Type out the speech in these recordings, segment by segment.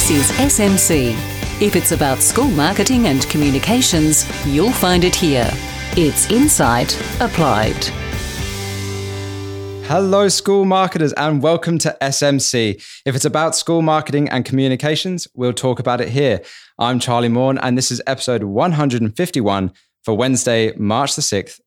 This is SMC. If it's about school marketing and communications, you'll find it here. It's Insight Applied. Hello, school marketers, and welcome to SMC. If it's about school marketing and communications, we'll talk about it here. I'm Charlie Morn, and this is episode 151 for Wednesday, March the 6th,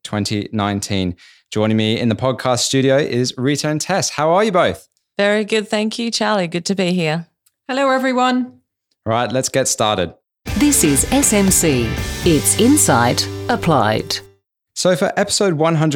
2019. Joining me in the podcast studio is Rita and Tess. How are you both? Very good. Thank you, Charlie. Good to be here. Hello, everyone. All right, let's get started. This is SMC. It's Insight Applied. So for episode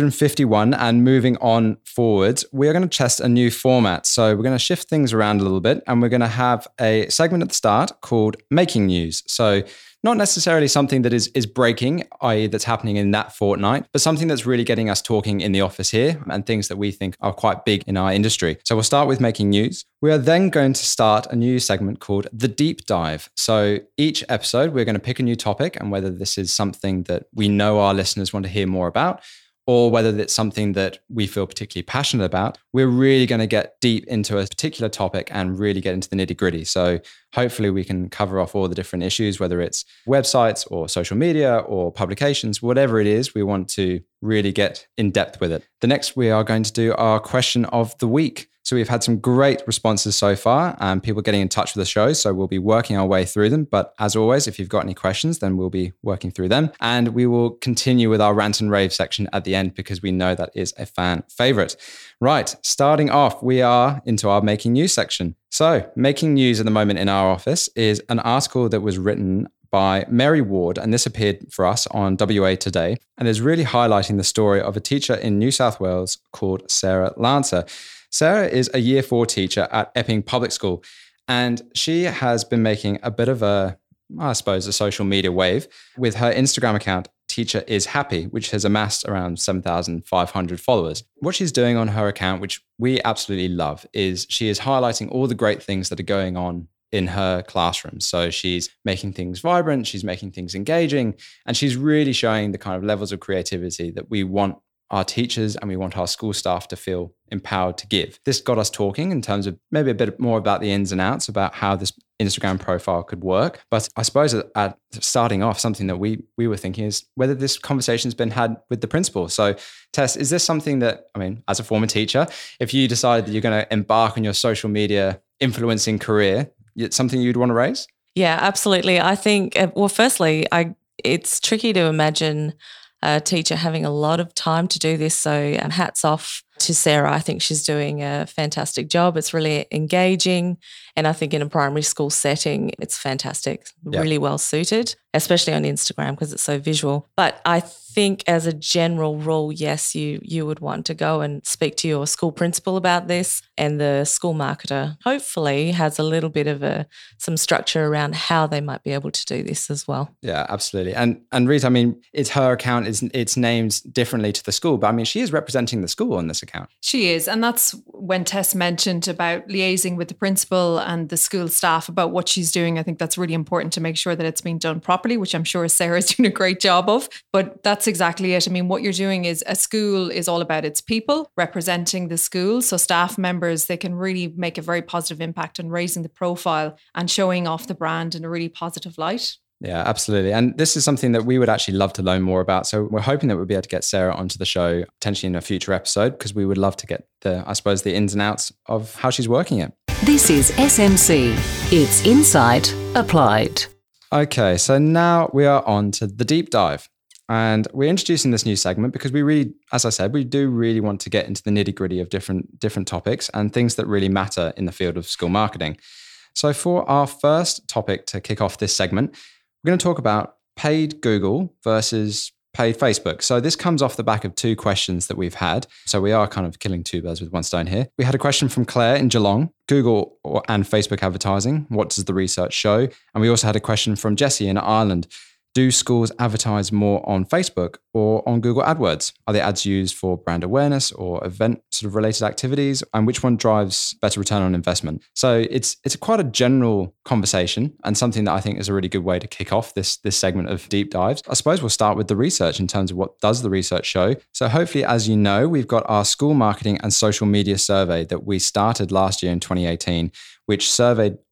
151 and moving on forwards, we are going to test a new format. So we're going to shift things around a little bit and we're going to have a segment at the start called Making News. So not necessarily something that is breaking, i.e. that's happening in that fortnight, but something that's really getting us talking in the office here and things that we think are quite big in our industry. So we'll start with Making News. We are then going to start a new segment called The Deep Dive. So each episode, we're going to pick a new topic, and whether this is something that we know our listeners want to hear more about, or whether it's something that we feel particularly passionate about, we're really going to get deep into a particular topic and really get into the nitty gritty. So hopefully we can cover off all the different issues, whether it's websites or social media or publications, whatever it is, we want to really get in depth with it. The next, we are going to do our question of the week. So we've had some great responses so far and people getting in touch with the show. So we'll be working our way through them. But as always, if you've got any questions, then we'll be working through them. And we will continue with our rant and rave section at the end because we know that is a fan favorite. Right, starting off, we are into our Making News section. So Making News at the moment in our office is an article that was written by Mary Ward, and this appeared for us on WA Today, and is really highlighting the story of a teacher in New South Wales called Sarah Lancer. Sarah is a Year 4 teacher at Epping Public School, and she has been making a bit of a social media wave with her Instagram account, Teacher is Happy, which has amassed around 7,500 followers. What she's doing on her account, which we absolutely love, is she is highlighting all the great things that are going on in her classroom. So she's making things vibrant, she's making things engaging, and she's really showing the kind of levels of creativity that we want our teachers and we want our school staff to feel empowered to give. This got us talking in terms of maybe a bit more about the ins and outs about how this Instagram profile could work. But I suppose at starting off, something that we were thinking is whether this conversation's been had with the principal. So Tess, is this something that, as a former teacher, if you decide that you're going to embark on your social media influencing career, it's something you'd want to raise? Yeah, absolutely. I think, firstly, it's tricky to imagine a teacher having a lot of time to do this. So hats off to Sarah. I think she's doing a fantastic job. It's really engaging. And I think in a primary school setting, it's fantastic, really well suited, especially on Instagram because it's so visual. But I think as a general rule, yes, you would want to go and speak to your school principal about this, and the school marketer hopefully has a little bit of some structure around how they might be able to do this as well. Yeah, absolutely. And Rita, it's her account, it's named differently to the school, but she is representing the school on this account. She is. And that's when Tess mentioned about liaising with the principal and the school staff about what she's doing. I think that's really important to make sure that it's being done properly, which I'm sure Sarah's doing a great job of. But that's exactly it. What you're doing is a school is all about its people representing the school. So staff members, they can really make a very positive impact on raising the profile and showing off the brand in a really positive light. Yeah, absolutely. And this is something that we would actually love to learn more about. So we're hoping that we'll be able to get Sarah onto the show potentially in a future episode because we would love to get the ins and outs of how she's working it. This is SMC. It's Insight Applied. Okay, so now we are on to the deep dive. And we're introducing this new segment because we really, as I said, we do really want to get into the nitty gritty of different topics and things that really matter in the field of school marketing. So for our first topic to kick off this segment, we're going to talk about paid Google versus paid Facebook. So this comes off the back of two questions that we've had. So we are kind of killing two birds with one stone here. We had a question from Claire in Geelong, Google and Facebook advertising. What does the research show? And we also had a question from Jessie in Ireland. Do schools advertise more on Facebook or on Google AdWords? Are the ads used for brand awareness or event sort of related activities? And which one drives better return on investment? So it's quite a general conversation and something that I think is a really good way to kick off this segment of deep dives. I suppose we'll start with the research in terms of what does the research show. So hopefully, as you know, we've got our school marketing and social media survey that we started last year in 2018, which surveyed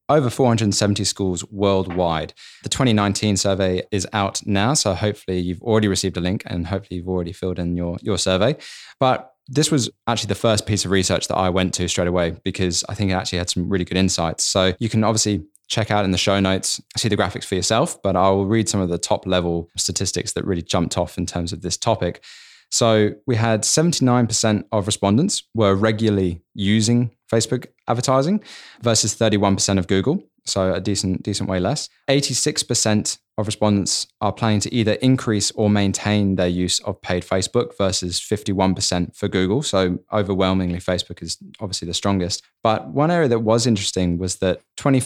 over 470 schools worldwide. The 2019 survey is out now, so hopefully you've already received a link and hopefully you've already filled in your survey. But this was actually the first piece of research that I went to straight away because I think it actually had some really good insights. So you can obviously check out in the show notes, see the graphics for yourself, but I will read some of the top level statistics that really jumped off in terms of this topic. So we had 79% of respondents were regularly using Facebook advertising versus 31% of Google. So a decent way less. 86% of respondents are planning to either increase or maintain their use of paid Facebook versus 51% for Google. So overwhelmingly, Facebook is obviously the strongest. But one area that was interesting was that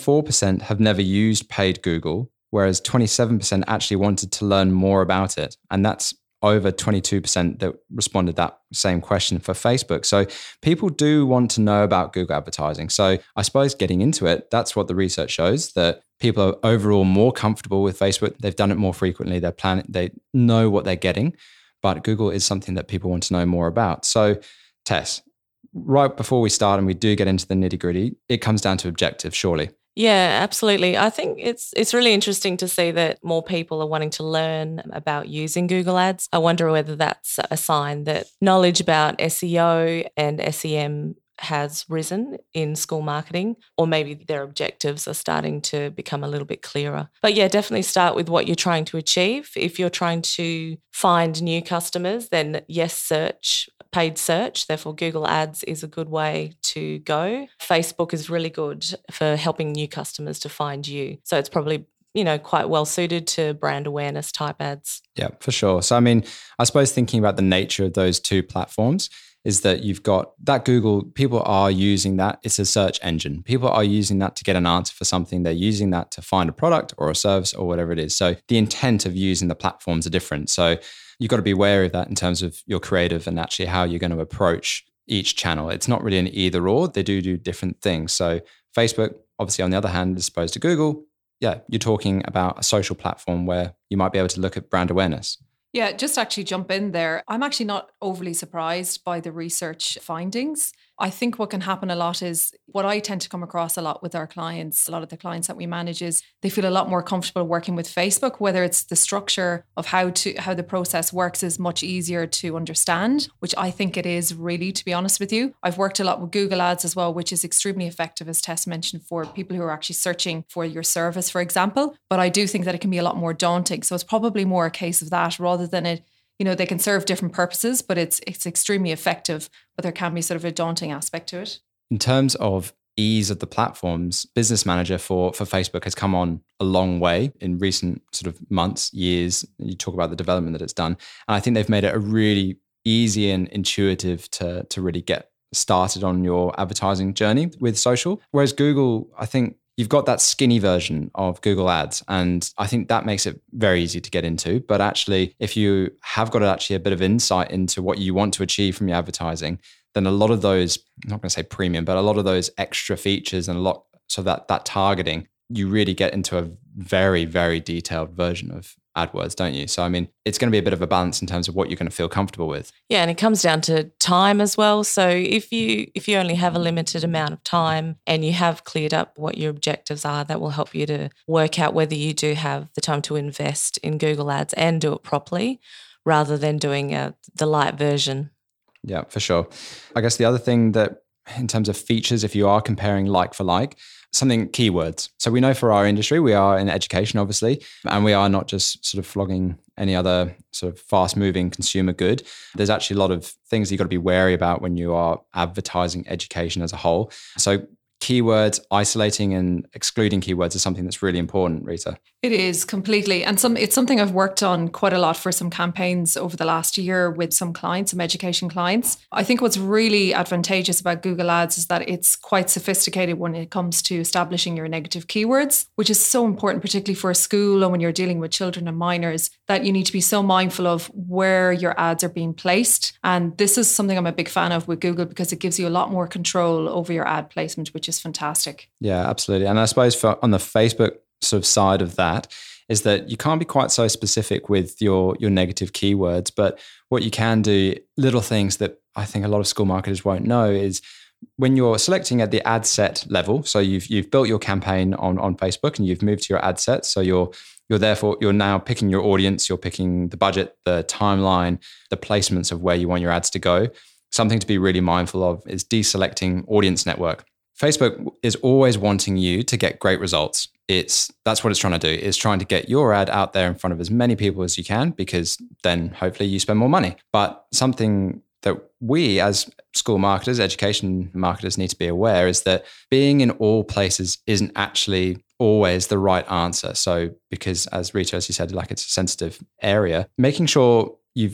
24% have never used paid Google, whereas 27% actually wanted to learn more about it. And that's over 22% that responded that same question for Facebook. So people do want to know about Google advertising. So I suppose getting into it, that's what the research shows, that people are overall more comfortable with Facebook. They've done it more frequently. They know what they're getting, but Google is something that people want to know more about. So Tess, right before we start and we do get into the nitty gritty, it comes down to objectives, surely. Yeah, absolutely. I think it's really interesting to see that more people are wanting to learn about using Google Ads. I wonder whether that's a sign that knowledge about SEO and SEM has risen in school marketing, or maybe their objectives are starting to become a little bit clearer. But yeah, definitely start with what you're trying to achieve. If you're trying to find new customers, then yes, search. Paid search, therefore Google Ads is a good way to go. Facebook is really good for helping new customers to find you. So it's probably, quite well suited to brand awareness type ads. Yeah, for sure. So, I suppose thinking about the nature of those two platforms is that you've got that Google, people are using that. It's a search engine. People are using that to get an answer for something. They're using that to find a product or a service or whatever it is. So the intent of using the platforms are different. So you've got to be wary of that in terms of your creative and actually how you're going to approach each channel. It's not really an either or. They do different things. So Facebook, obviously, on the other hand, as opposed to Google, yeah, you're talking about a social platform where you might be able to look at brand awareness. Yeah, just actually jump in there. I'm actually not overly surprised by the research findings. I think what can happen a lot is what I tend to come across a lot with our clients, a lot of the clients that we manage, is they feel a lot more comfortable working with Facebook, whether it's the structure of how the process works is much easier to understand, which I think it is really, to be honest with you. I've worked a lot with Google Ads as well, which is extremely effective, as Tess mentioned, for people who are actually searching for your service, for example. But I do think that it can be a lot more daunting. So it's probably more a case of that rather than it. They can serve different purposes, but it's extremely effective, but there can be sort of a daunting aspect to it. In terms of ease of the platforms, Business Manager for Facebook has come on a long way in recent sort of months, years. You talk about the development that it's done. And I think they've made it a really easy and intuitive to really get started on your advertising journey with social. Whereas Google, I think, you've got that skinny version of Google Ads. And I think that makes it very easy to get into. But actually, if you have got actually a bit of insight into what you want to achieve from your advertising, then a lot of those, I'm not going to say premium, but a lot of those extra features and a lot, so that targeting, you really get into a very, very detailed version of AdWords, don't you? So, it's going to be a bit of a balance in terms of what you're going to feel comfortable with. Yeah, and it comes down to time as well. So if you only have a limited amount of time and you have cleared up what your objectives are, that will help you to work out whether you do have the time to invest in Google Ads and do it properly rather than doing the light version. Yeah, for sure. I guess the other thing that in terms of features, if you are comparing like for like, something keywords. So we know for our industry, we are in education, obviously, and we are not just sort of flogging any other sort of fast moving consumer good. There's actually a lot of things you've got to be wary about when you are advertising education as a whole. So keywords, isolating and excluding keywords is something that's really important, Rita. It is completely. And it's something I've worked on quite a lot for some campaigns over the last year with some clients, some education clients. I think what's really advantageous about Google Ads is that it's quite sophisticated when it comes to establishing your negative keywords, which is so important, particularly for a school and when you're dealing with children and minors, that you need to be so mindful of where your ads are being placed. And this is something I'm a big fan of with Google because it gives you a lot more control over your ad placement, which is fantastic. Yeah, absolutely. And I suppose on the Facebook sort of side of that is that you can't be quite so specific with your negative keywords, but what you can do, little things that I think a lot of school marketers won't know, is when you're selecting at the ad set level, so you've built your campaign on Facebook and you've moved to your ad set. So you're now picking your audience, you're picking the budget, the timeline, the placements of where you want your ads to go. Something to be really mindful of is deselecting audience network. Facebook is always wanting you to get great results. That's what it's trying to do. It's trying to get your ad out there in front of as many people as you can, because then hopefully you spend more money. But something that we as school marketers, education marketers need to be aware is that being in all places isn't actually always the right answer. So because as Rita, as you said, like it's a sensitive area, making sure you've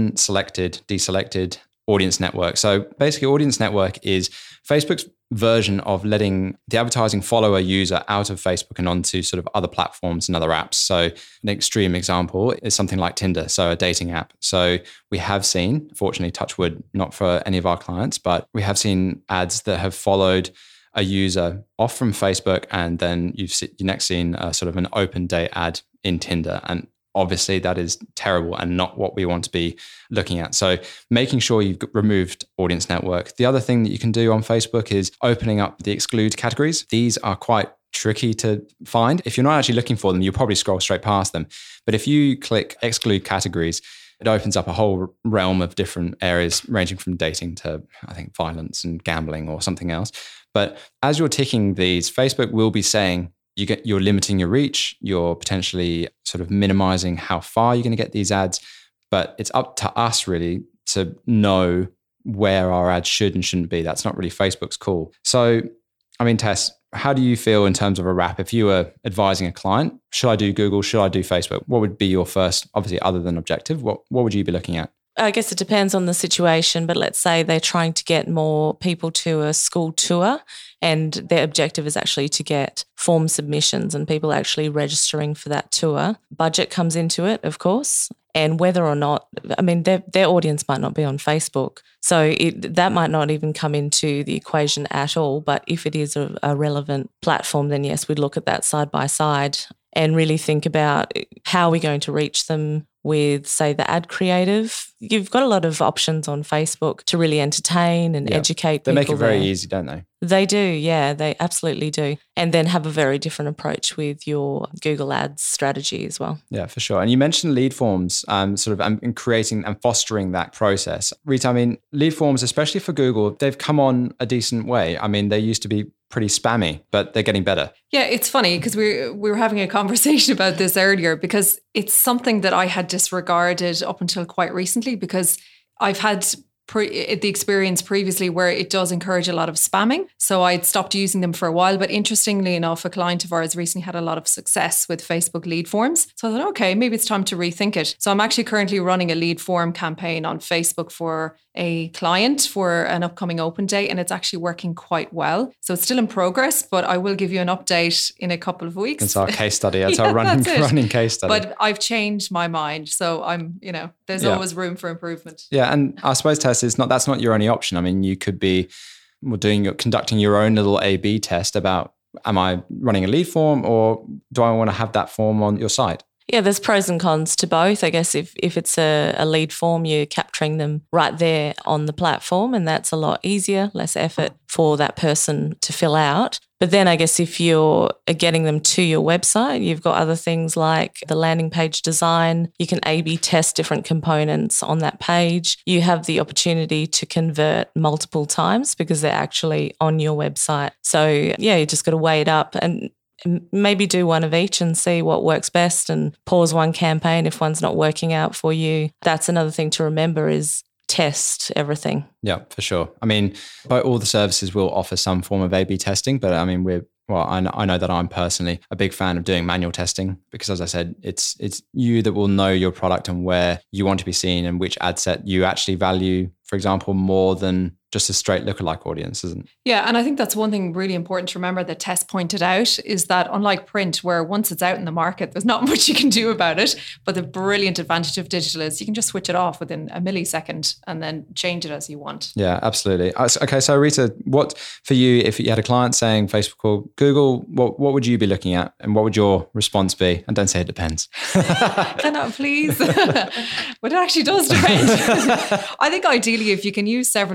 deselected audience network. So basically audience network is Facebook's version of letting the advertising follow a user out of Facebook and onto sort of other platforms and other apps. So an extreme example is something like Tinder, so a dating app. So we have seen, fortunately, touch wood, not for any of our clients, but we have seen ads that have followed a user off from Facebook, and then you've next seen sort of an open date ad in Tinder. And obviously that is terrible and not what we want to be looking at. So making sure you've removed audience network. The other thing that you can do on Facebook is opening up the exclude categories. These are quite tricky to find. If you're not actually looking for them, you'll probably scroll straight past them. But if you click exclude categories, it opens up a whole realm of different areas ranging from dating to, I think, violence and gambling or something else. But as you're ticking these, Facebook will be saying, you're limiting your reach, you're potentially sort of minimizing how far you're going to get these ads, but it's up to us really to know where our ads should and shouldn't be. That's not really Facebook's call. So, I mean, Tess, how do you feel in terms of a wrap? If you were advising a client, should I do Google? Should I do Facebook? What would be your first, obviously other than objective, what would you be looking at? I guess it depends on the situation, but let's say they're trying to get more people to a school tour and their objective is actually to get form submissions and people actually registering for that tour. Budget comes into it, of course, and whether or not, I mean, their audience might not be on Facebook. So that might not even come into the equation at all. But if it is a relevant platform, then yes, we'd look at that side by side and really think about how we're going to reach them with, say, the ad creative. You've got a lot of options on Facebook to really entertain and educate people. They make it very easy, don't they? They do, yeah, they absolutely do. And then have a very different approach with your Google Ads strategy as well. Yeah, for sure. And you mentioned lead forms, sort of in creating and fostering that process. Rita, I mean, lead forms, especially for Google, they've come on a decent way. I mean, they used to be pretty spammy, but they're getting better. Yeah, it's funny because we were having a conversation about this earlier, because it's something that I had disregarded up until quite recently, because I've had the experience previously where it does encourage a lot of spamming. So I'd stopped using them for a while. But interestingly enough, a client of ours recently had a lot of success with Facebook lead forms. So I thought, okay, maybe it's time to rethink it. So I'm actually currently running a lead form campaign on Facebook for a client for an upcoming open day, and it's actually working quite well. So it's still in progress, but I will give you an update in a couple of weeks. It's our case study. That's our running case study. But I've changed my mind. So I'm, there's always room for improvement. Yeah. And I suppose, Tess, that's not your only option. I mean, you could be conducting your own little A/B test about, am I running a lead form or do I want to have that form on your site? Yeah, there's pros and cons to both. I guess if it's a lead form, you're capturing them right there on the platform, and that's a lot easier, less effort for that person to fill out. But then I guess if you're getting them to your website, you've got other things like the landing page design. You can A/B test different components on that page. You have the opportunity to convert multiple times because they're actually on your website. So yeah, you just got to weigh it up and maybe do one of each and see what works best, and pause one campaign if one's not working out for you. That's another thing to remember, is test everything. Yeah, for sure. I mean, all the services will offer some form of A/B testing, but I mean, I know that I'm personally a big fan of doing manual testing because, as I said, it's you that will know your product and where you want to be seen and which ad set you actually value, for example, more than just a straight lookalike audience, isn't it? Yeah, and I think that's one thing really important to remember that Tess pointed out, is that unlike print, where once it's out in the market, there's not much you can do about it. But the brilliant advantage of digital is you can just switch it off within a millisecond and then change it as you want. Yeah, absolutely. Okay, so Rita, what for you, if you had a client saying Facebook or Google, what would you be looking at and what would your response be? And don't say it depends. Can I please? But it actually does depend. I think ideally, if you can use several different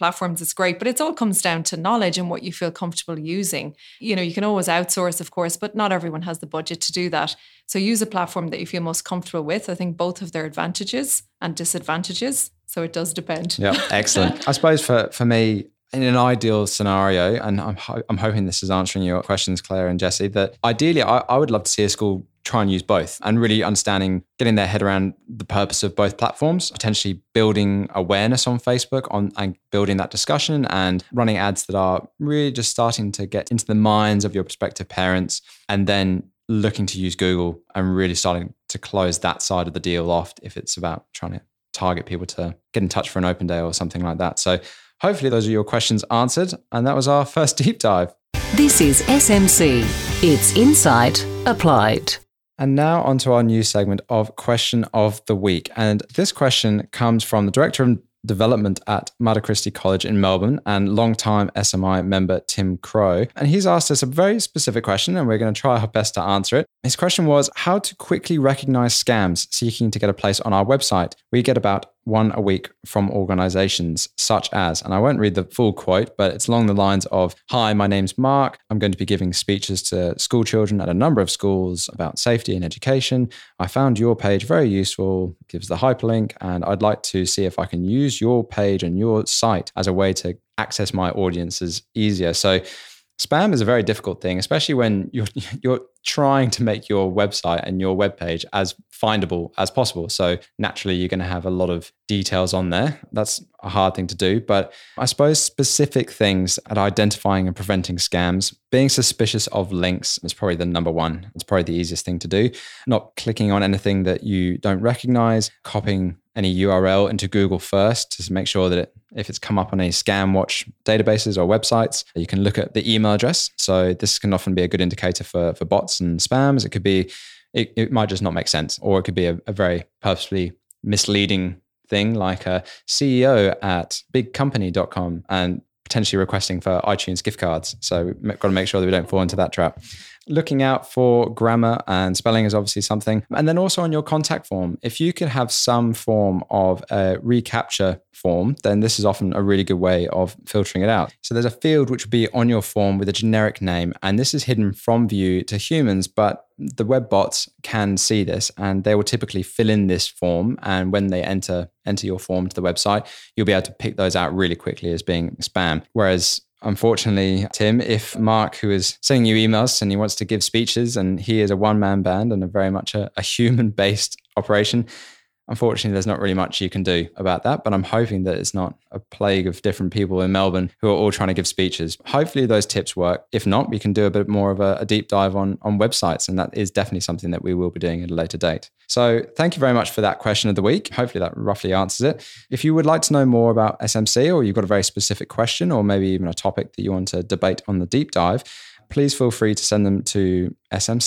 platforms, it's great, but it all comes down to knowledge and what you feel comfortable using. You know, you can always outsource, of course, but not everyone has the budget to do that. So use a platform that you feel most comfortable with. I think both have their advantages and disadvantages. So it does depend. Yeah, excellent. I suppose for me, in an ideal scenario, and I'm hoping this is answering your questions, Claire and Jessie, that ideally I would love to see a school try and use both and really understanding, getting their head around the purpose of both platforms, potentially building awareness on Facebook and building that discussion and running ads that are really just starting to get into the minds of your prospective parents, and then looking to use Google and really starting to close that side of the deal off if it's about trying to target people to get in touch for an open day or something like that. So hopefully those are your questions answered. And that was our first deep dive. This is SMC. It's Insight Applied. And now onto our new segment of Question of the Week. And this question comes from the Director of Development at Mater Christi College in Melbourne and longtime SMI member Tim Crow. And he's asked us a very specific question, and we're going to try our best to answer it. His question was how to quickly recognize scams seeking to get a place on our website. We get about one a week from organizations such as, and I won't read the full quote, but it's along the lines of, "Hi, my name's Mark. I'm going to be giving speeches to school children at a number of schools about safety and education. I found your page very useful," gives the hyperlink, "and I'd like to see if I can use your page and your site as a way to access my audiences easier." So spam is a very difficult thing, especially when you're trying to make your website and your webpage as findable as possible. So naturally, you're going to have a lot of details on there. That's a hard thing to do. But I suppose specific things at identifying and preventing scams, being suspicious of links is probably the number one. It's probably the easiest thing to do. Not clicking on anything that you don't recognize, copying any URL into Google first to make sure that if it's come up on any scam watch databases or websites, you can look at the email address. So this can often be a good indicator for bots and spams. It could be, it might just not make sense, or it could be a very purposefully misleading thing like a CEO at bigcompany.com and potentially requesting for iTunes gift cards. So we've got to make sure that we don't fall into that trap. Looking out for grammar and spelling is obviously something. And then also on your contact form, if you could have some form of a reCAPTCHA form, then this is often a really good way of filtering it out. So there's a field which would be on your form with a generic name, and this is hidden from view to humans, but the web bots can see this and they will typically fill in this form. And when they enter your form to the website, you'll be able to pick those out really quickly as being spam. Whereas unfortunately, Tim, if Mark, who is sending you emails and he wants to give speeches and he is a one-man band and a very much a human-based operation, unfortunately, there's not really much you can do about that. But I'm hoping that it's not a plague of different people in Melbourne who are all trying to give speeches. Hopefully those tips work. If not, we can do a bit more of a deep dive on websites. And that is definitely something that we will be doing at a later date. So thank you very much for that question of the week. Hopefully that roughly answers it. If you would like to know more about SMC, or you've got a very specific question, or maybe even a topic that you want to debate on the deep dive, please feel free to send them to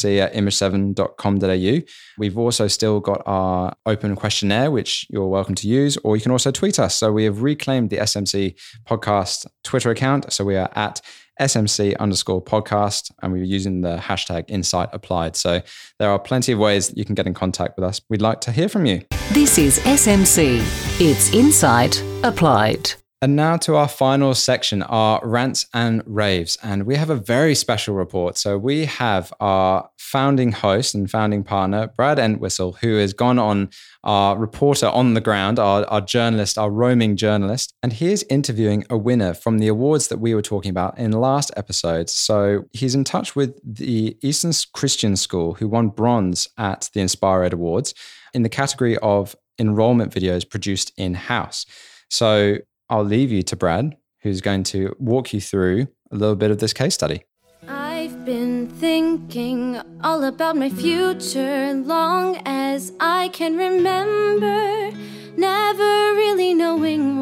smc@image7.com.au. We've also still got our open questionnaire, which you're welcome to use, or you can also tweet us. So we have reclaimed the SMC podcast Twitter account. So we are at SMC_podcast, and we're using the hashtag #InsightApplied. So there are plenty of ways that you can get in contact with us. We'd like to hear from you. This is SMC. It's Insight Applied. And now to our final section, our rants and raves. And we have a very special report. So we have our founding host and founding partner, Brad Entwistle, who has gone on, our reporter on the ground, our journalist, our roaming journalist. And he is interviewing a winner from the awards that we were talking about in last episode. So he's in touch with the Eastern Christian School, who won bronze at the InspireEd Awards in the category of enrollment videos produced in-house. So I'll leave you to Brad, who's going to walk you through a little bit of this case study. I've been thinking all about my future long as I can remember, never really knowing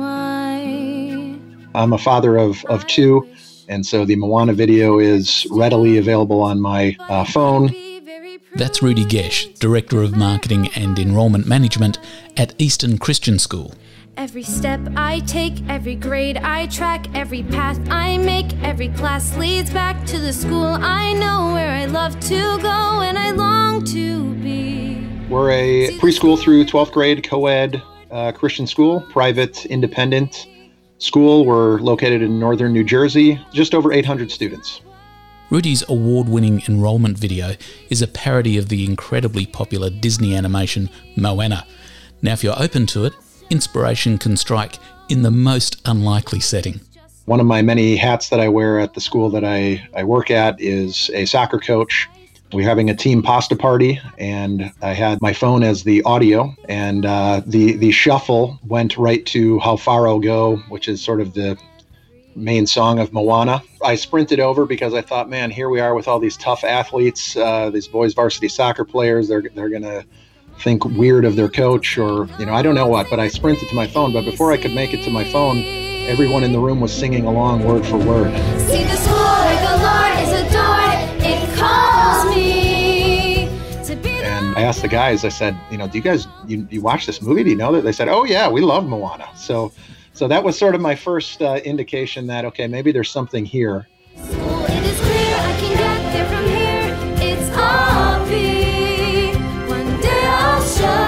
why. I'm a father of two, and so the Moana video is readily available on my phone. That's Rudy Gesh, Director of Marketing and Enrollment Management at Eastern Christian School. Every step I take, every grade I track, every path I make, every class leads back to the school I know, where I love to go and I long to be. We're a preschool through 12th grade co-ed Christian school, private, independent. school. We're located in northern New Jersey, just over 800 students. Rudy's award-winning enrolment video is a parody of the incredibly popular Disney animation Moana. Now, if you're open to it, inspiration can strike in the most unlikely setting. One of my many hats that I wear at the school that I work at is a soccer coach. We're having a team pasta party, and I had my phone as the audio, and the shuffle went right to How Far I'll Go, which is sort of the main song of Moana. I sprinted over because I thought, man, here we are with all these tough athletes, these boys varsity soccer players. They're going to think weird of their coach, or, I don't know what, but I sprinted to my phone. But before I could make it to my phone, everyone in the room was singing along word for word. See the school where the Lord is adored, it calls me to be the... And I asked the guys, I said, do you guys, you watch this movie? Do you know that? They said, oh yeah, we love Moana. So that was sort of my first indication that, okay, maybe there's something here. It is clear I can get there from here. It's obvious. One day I'll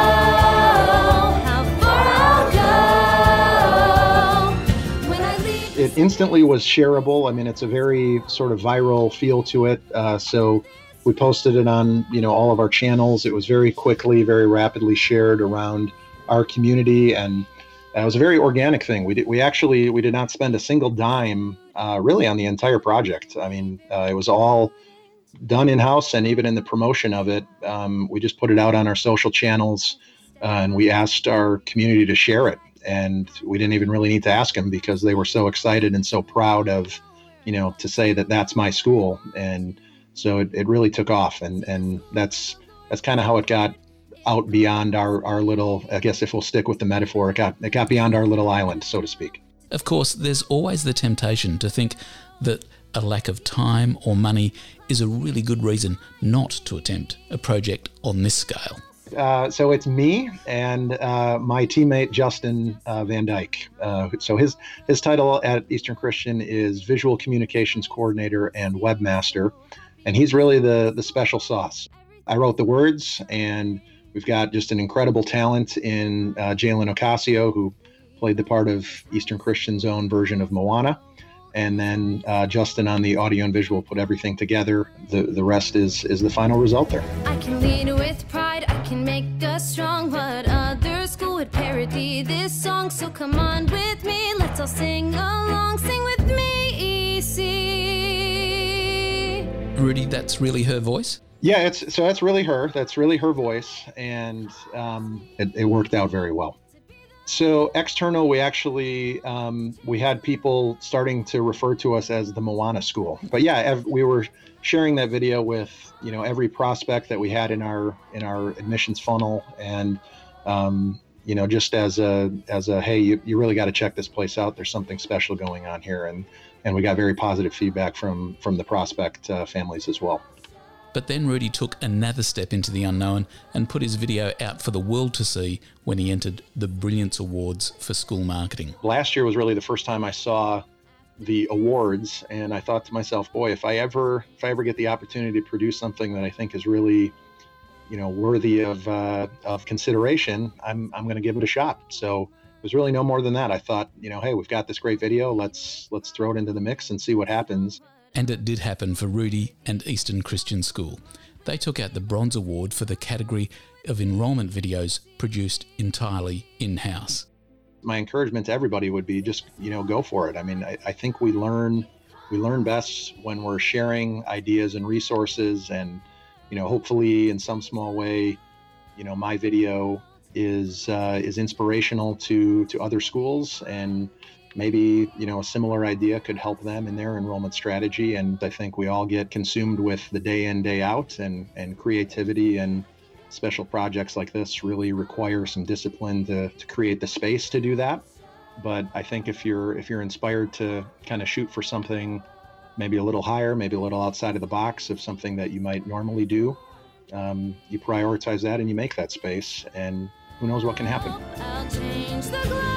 show how far I'll go when I leave. It instantly was shareable. I mean, it's a very sort of viral feel to it. So we posted it on, all of our channels. It was very quickly, very rapidly shared around our community, and it was a very organic thing. We did not spend a single dime really on the entire project. I mean, it was all done in-house, and even in the promotion of it, we just put it out on our social channels, and we asked our community to share it. And we didn't even really need to ask them because they were so excited and so proud of, to say that that's my school. And so it really took off, and that's kind of how it got out beyond our little, I guess if we'll stick with the metaphor, it got beyond our little island, so to speak. Of course, there's always the temptation to think that a lack of time or money is a really good reason not to attempt a project on this scale. So it's me and my teammate Justin Van Dyke. So his title at Eastern Christian is Visual Communications Coordinator and Webmaster, and he's really the special sauce. I wrote the words, and we've got just an incredible talent in Jalen Ocasio, who played the part of Eastern Christian's own version of Moana. And then Justin on the audio and visual put everything together. The rest is the final result there. I can lead with pride, I can make us strong. What other school would parody this song? So come on with me, let's all sing along. Sing with me, EC. Rudy, that's really her voice? Yeah, that's really her. That's really her voice, and it worked out very well. So external, we actually we had people starting to refer to us as the Moana School. But yeah, we were sharing that video with every prospect that we had in our admissions funnel, and just as a hey, you really got to check this place out. There's something special going on here, and we got very positive feedback from the prospect families as well. But then Rudy took another step into the unknown and put his video out for the world to see when he entered the Brilliance Awards for school marketing. Last year was really the first time I saw the awards, and I thought to myself, boy, if I ever get the opportunity to produce something that I think is really, worthy of consideration, I'm going to give it a shot. So it was really no more than that. I thought, hey, we've got this great video. Let's throw it into the mix and see what happens. And it did happen for Rudy and Eastern Christian School. They took out the Bronze Award for the category of enrolment videos produced entirely in-house. My encouragement to everybody would be just, go for it. I mean, I think we learn best when we're sharing ideas and resources, and, hopefully in some small way, my video is inspirational to other schools, and maybe, a similar idea could help them in their enrollment strategy. And I think we all get consumed with the day in, day out, and creativity, and special projects like this really require some discipline to create the space to do that. But I think if you're inspired to kind of shoot for something maybe a little higher, maybe a little outside of the box of something that you might normally do, you prioritize that and you make that space, and who knows what can happen. I'll change the globe.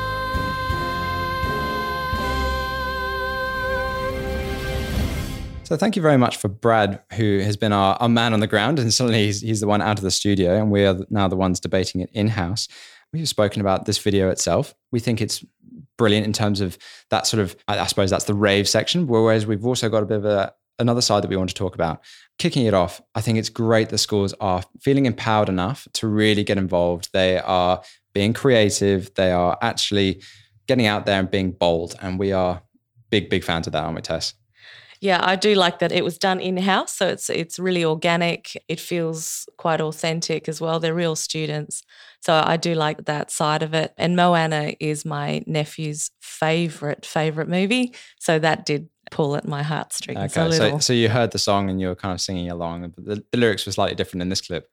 So thank you very much for Brad, who has been our man on the ground, and suddenly he's the one out of the studio, and we are now the ones debating it in-house. We've spoken about this video itself. We think it's brilliant in terms of that sort of, I suppose that's the rave section, whereas we've also got a bit of another side that we want to talk about. Kicking it off, I think it's great that schools are feeling empowered enough to really get involved. They are being creative. They are actually getting out there and being bold. And we are big fans of that, aren't we, Tess? Yeah, I do like that it was done in-house, so it's really organic. It feels quite authentic as well. They're real students. So I do like that side of it. And Moana is my nephew's favourite movie. So that did pull at my heartstrings a little. So you heard the song and you were kind of singing along. The lyrics were slightly different in this clip.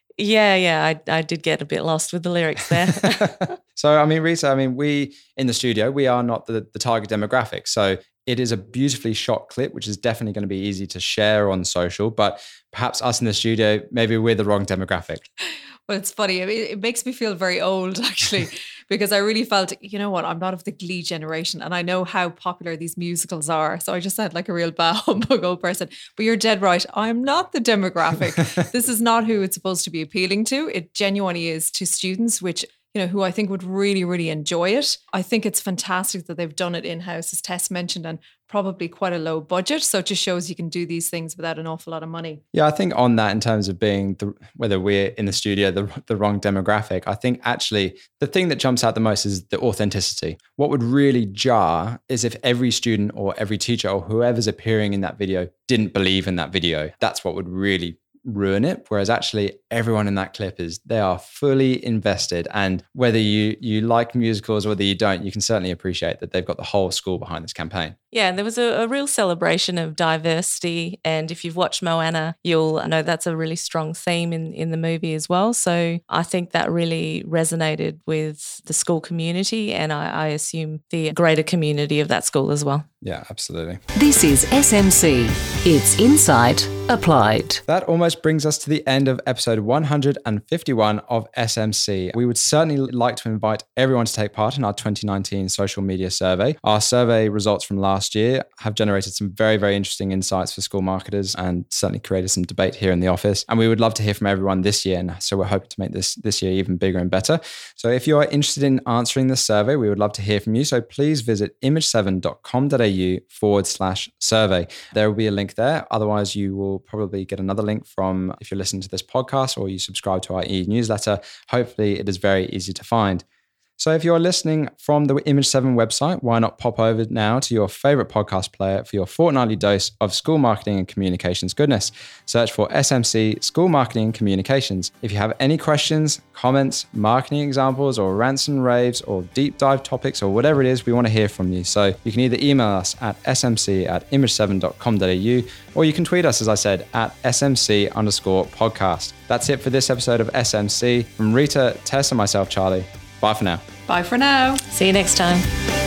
Yeah, I did get a bit lost with the lyrics there. So, I mean, Rita, we in the studio, we are not the target demographic. So it is a beautifully shot clip, which is definitely going to be easy to share on social, but perhaps us in the studio, maybe we're the wrong demographic. Well, it's funny. It makes me feel very old, actually, because I really felt, you know what, I'm not of the Glee generation and I know how popular these musicals are. So I just sound like a real bah humbug old person. But you're dead right. I'm not the demographic. This is not who it's supposed to be appealing to. It genuinely is to students, which, you know, who I think would really, really enjoy it. I think it's fantastic that they've done it in-house, as Tess mentioned, and probably quite a low budget. So it just shows you can do these things without an awful lot of money. Yeah, I think on that, in terms of being whether we're in the studio, the wrong demographic, I think actually the thing that jumps out the most is the authenticity. What would really jar is if every student or every teacher or whoever's appearing in that video didn't believe in that video. That's what would really ruin it. Whereas actually everyone in that clip they are fully invested. And whether you like musicals or whether you don't, you can certainly appreciate that they've got the whole school behind this campaign. Yeah, and there was a real celebration of diversity. And if you've watched Moana, you'll know that's a really strong theme in the movie as well. So I think that really resonated with the school community and I assume the greater community of that school as well. Yeah, absolutely. This is SMC. It's Insight Applied. That almost brings us to the end of episode 151 of SMC. We would certainly like to invite everyone to take part in our 2019 social media survey. Our survey results from last year have generated some very, very interesting insights for school marketers and certainly created some debate here in the office. And we would love to hear from everyone this year. And so we're hoping to make this year even bigger and better. So if you are interested in answering this survey, we would love to hear from you. So please visit image7.com.au/survey. There will be a link there. Otherwise, you will probably get another link from, if you're listening to this podcast or you subscribe to our e-newsletter. Hopefully it is very easy to find. So if you're listening from the Image 7 website, why not pop over now to your favorite podcast player for your fortnightly dose of school marketing and communications goodness. Search for SMC School Marketing and Communications. If you have any questions, comments, marketing examples, or rants and raves, or deep dive topics, or whatever it is, we want to hear from you. So you can either email us at smc@image7.com.au, or you can tweet us, as I said, at smc_podcast. That's it for this episode of SMC. From Rita, Tess, and myself, Charlie. Bye for now. Bye for now. See you next time.